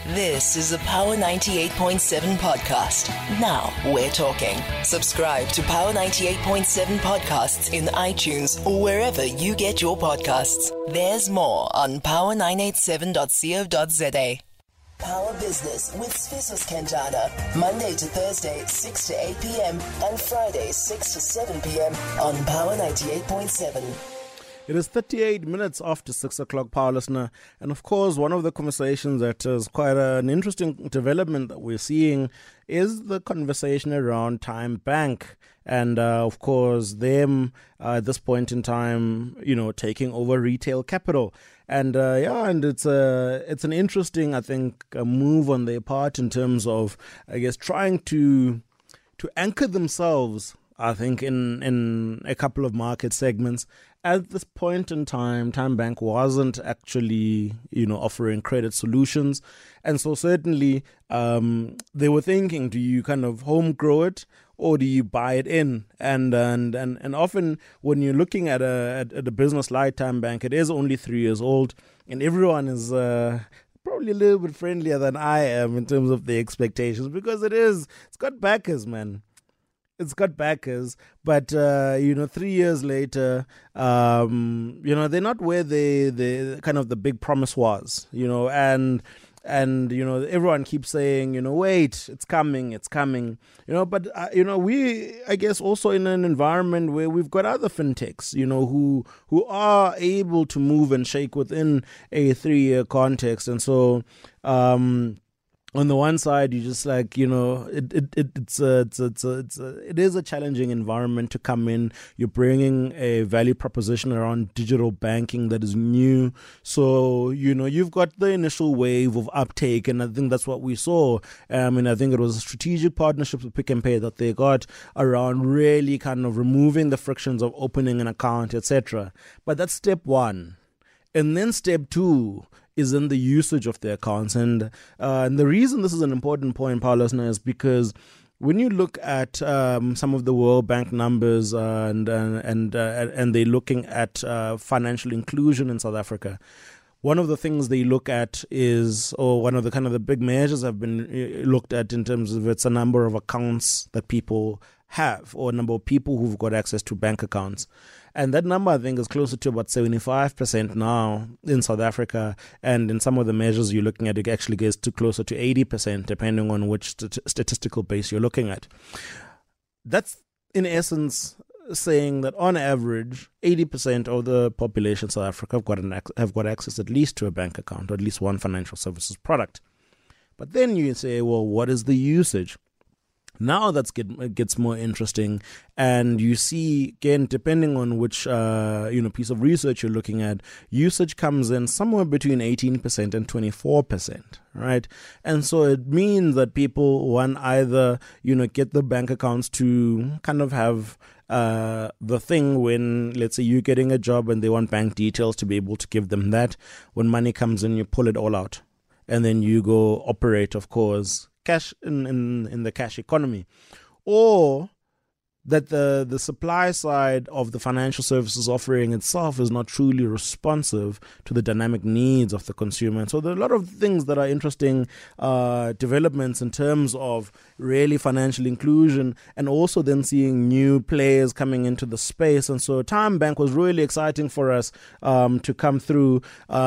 This is a Power 98.7 podcast. Now we're talking. Subscribe to Power 98.7 podcasts in iTunes or wherever you get your podcasts. There's more on power987.co.za. Power Business with Sfisos Kenjana. Monday to Thursday, 6 to 8 p.m. and Friday, 6 to 7 p.m. on Power 98.7. It is 38 minutes after 6 o'clock, Power listener. And of course, one of the conversations that is quite an interesting development that we're seeing is the conversation around TymeBank. And of course, them at this point in time, taking over Retail Capital. And and it's an interesting, I think, move on their part in terms of, I guess, trying to anchor themselves, I think, in a couple of market segments. At this point in time, TymeBank wasn't actually, offering credit solutions. And so certainly they were thinking, do you kind of home grow it or do you buy it in? And often when you're looking at a business like TymeBank, it is only 3 years old and everyone is probably a little bit friendlier than I am in terms of the expectations, because it's got backers, man. It's got backers, but 3 years later, they're not where the kind of the big promise was, and everyone keeps saying, wait, it's coming, but we, I guess, also in an environment where we've got other fintechs, who are able to move and shake within a 3-year context, and so. On the one side, you just like, it is a challenging environment to come in. You're bringing a value proposition around digital banking that is new. So, you've got the initial wave of uptake, and I think that's what we saw. I think it was a strategic partnership with Pick n Pay that they got around really kind of removing the frictions of opening an account, etc. But that's step one. And then step two is in the usage of the accounts. And the reason this is an important point, Power listener, is because when you look at some of the World Bank numbers and they're looking at financial inclusion in South Africa, one of the things they look at is, or one of the kind of the big measures have been looked at in terms of it's a number of accounts that people have, or a number of people who've got access to bank accounts. And that number, I think, is closer to about 75% now in South Africa. And in some of the measures you're looking at, it actually gets to closer to 80%, depending on which statistical base you're looking at. That's, in essence, saying that on average, 80% of the population in South Africa have got access at least to a bank account, or at least one financial services product. But then you say, well, what is the usage? Now that gets more interesting, and you see, again, depending on which piece of research you're looking at, usage comes in somewhere between 18% and 24%, right? And so it means that people want either, get the bank accounts to kind of have the thing when, let's say, you're getting a job and they want bank details to be able to give them that. When money comes in, you pull it all out, and then you go operate, of course, cash in the cash economy, or that the supply side of the financial services offering itself is not truly responsive to the dynamic needs of the consumer. And so there are a lot of things that are interesting developments in terms of really financial inclusion, and also then seeing new players coming into the space. And so TymeBank was really exciting for us to come through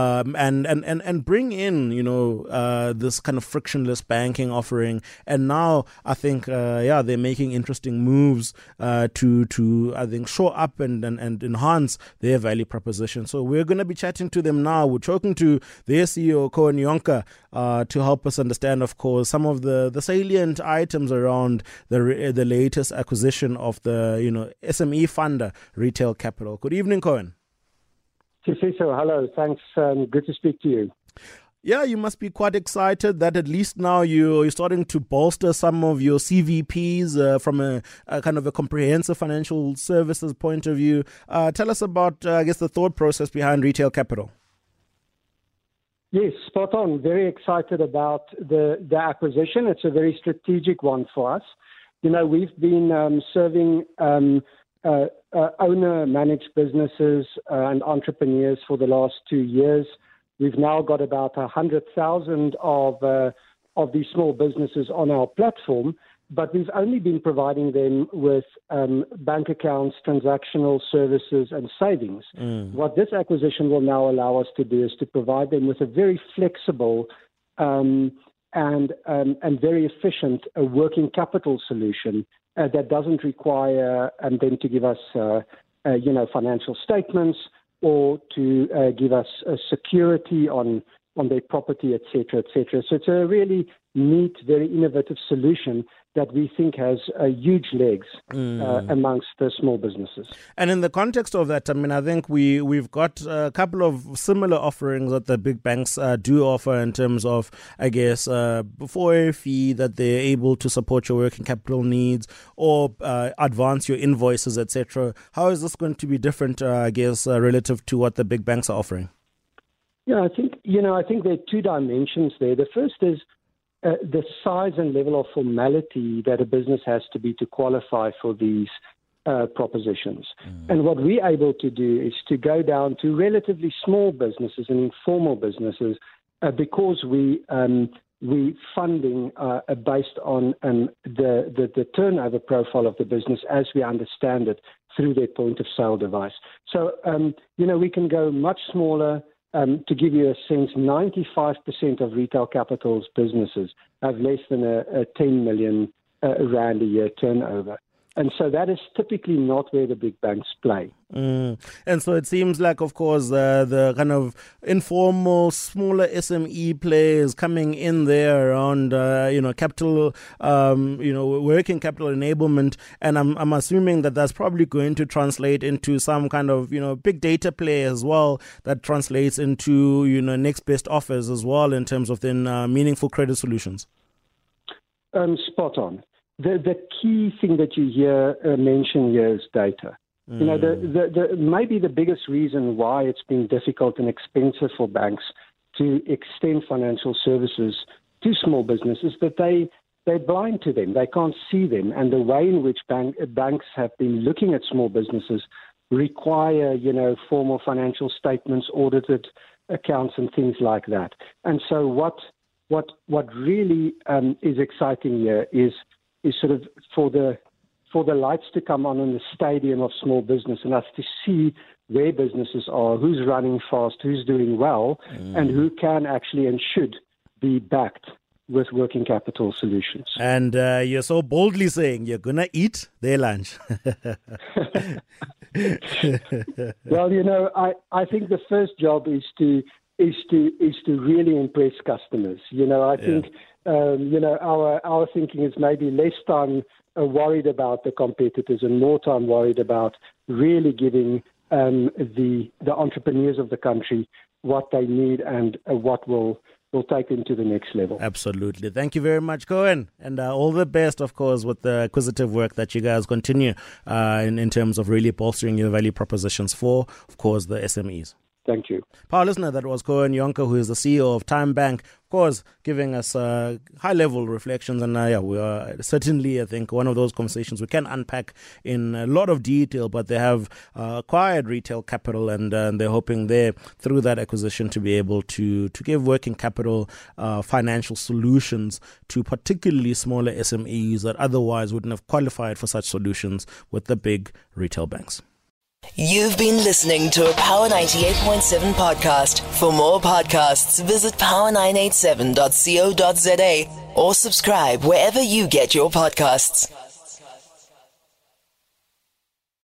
and bring in, this kind of frictionless banking offering. And now I think, they're making interesting moves to I think show up and enhance their value proposition. So we're going to be chatting to them now. We're talking to their CEO, Cohen Yonka, to help us understand, of course, some of the salient items around the latest acquisition of the SME funder, Retail Capital. Good evening, Cohen. Sifiso, hello. Thanks. Good to speak to you. Yeah, you must be quite excited that at least now you're starting to bolster some of your CVPs from a kind of a comprehensive financial services point of view. Tell us about, I guess, the thought process behind Retail Capital. Yes, spot on. Very excited about the acquisition. It's a very strategic one for us. We've been serving owner-managed businesses and entrepreneurs for the last 2 years. We've now got about 100,000 of these small businesses on our platform, but we've only been providing them with bank accounts, transactional services, and savings. What this acquisition will now allow us to do is to provide them with a very flexible and very efficient working capital solution that doesn't require them to give us, financial statements or to give us security on their property, et cetera, et cetera. So it's a really neat, very innovative solution that we think has huge legs amongst the small businesses. And in the context of that, I mean, I think we've got a couple of similar offerings that the big banks do offer in terms of, I guess, for a fee that they're able to support your working capital needs or advance your invoices, etc. How is this going to be different, relative to what the big banks are offering? Yeah, I think there are two dimensions there. The first is the size and level of formality that a business has to be to qualify for these propositions. And what we're able to do is to go down to relatively small businesses and informal businesses because we funding based on the turnover profile of the business as we understand it through their point of sale device. So, we can go much smaller. To give you a sense, 95% of Retail Capital's businesses have less than a 10 million rand a year turnover. And so that is typically not where the big banks play. And so it seems like, of course, the kind of informal, smaller SME players coming in there around, capital, working capital enablement. And I'm assuming that that's probably going to translate into some kind of, big data play as well that translates into, next best offers as well in terms of then meaningful credit solutions. Spot on. The key thing that you hear mentioned here is data. Maybe the biggest reason why it's been difficult and expensive for banks to extend financial services to small businesses that they're blind to them. They can't see them. And the way in which banks have been looking at small businesses require, formal financial statements, audited accounts, and things like that. And so what really is exciting here is sort of for the lights to come on in the stadium of small business and us to see where businesses are, who's running fast, who's doing well, and who can actually and should be backed with working capital solutions. And you're so boldly saying you're going to eat their lunch. Well, I think the first job is to really impress customers. I think our thinking is maybe less time worried about the competitors and more time worried about really giving the entrepreneurs of the country what they need and what will take them to the next level. Absolutely. Thank you very much, Cohen. And all the best, of course, with the acquisitive work that you guys continue in terms of really bolstering your value propositions for, of course, the SMEs. Thank you. Power listener, that was Cohen Yonka, who is the CEO of TymeBank, of course, giving us high-level reflections. And we are certainly, I think, one of those conversations we can unpack in a lot of detail, but they have acquired Retail Capital, and they're hoping there, through that acquisition, to be able to give working capital financial solutions to particularly smaller SMEs that otherwise wouldn't have qualified for such solutions with the big retail banks. You've been listening to a Power 98.7 podcast. For more podcasts, visit power987.co.za or subscribe wherever you get your podcasts.